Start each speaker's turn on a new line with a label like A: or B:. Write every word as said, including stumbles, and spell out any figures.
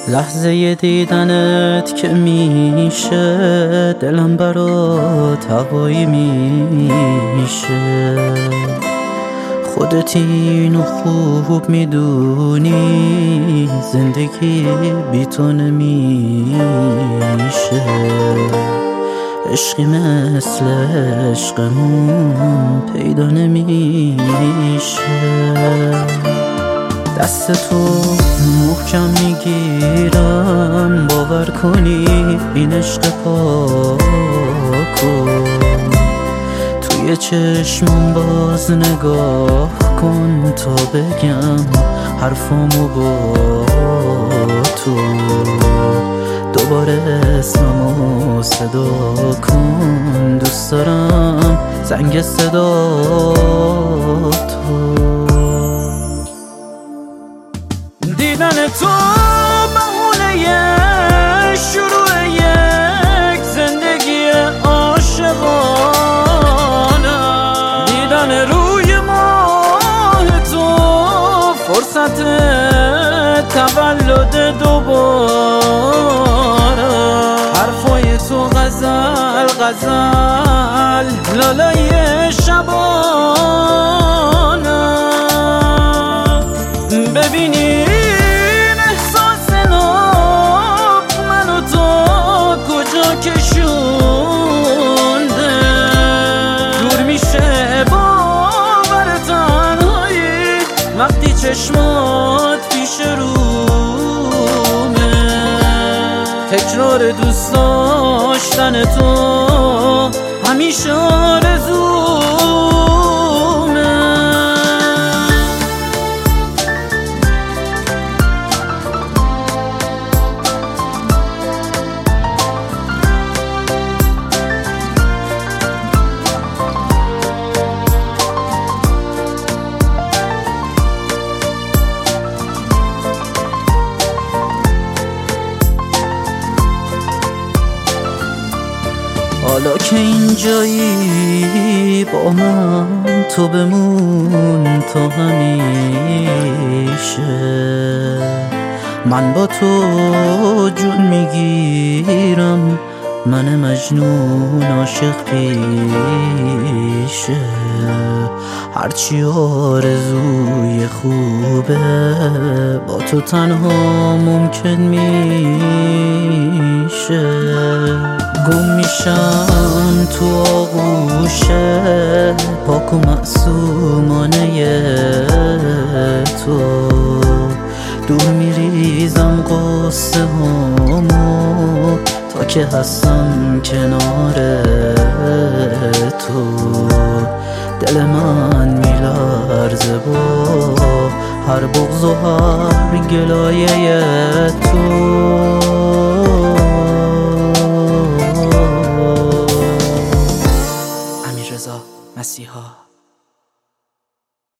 A: لحظه دیدنت که میشه دلم برات هوایی میشه. خودت اینو خوب میدونی زندگی بی تو نمیشه. عشقی مثل عشقمون پیدا نمیشه. دست تو محکم میگیرم باور کنی این عشق پاکو. توی چشمم باز نگاه کن تا بگم حرفامو با تو. دوباره اسممو صدا کن، دوست دارم زنگ صدا تو. دیدن تو بهونه شروع یک زندگی عاشقانه. دیدن روی ماه تو فرصت تولد دوباره. حرفای تو غزل غزل لالای شبانه. ببینی کشونده دور میشه باور تنهایی وقتی چشمات پیش رومه. تکرار دوست داشتن تو همیشه آرزومه. حالا که اینجایی با من تو بمون تا همیشه. من با تو جون میگیرم، من مجنون عاشق پیشه. هرچی آرزوی خوبه با تو تنها ممکن میشه. گم میشم تو آغوش پاک و معصومانه تو. دور میریزم قصه هامو تا که هستم کنار تو. دل من میلرزه با هر بغض و هر گلایه تو. مسیحا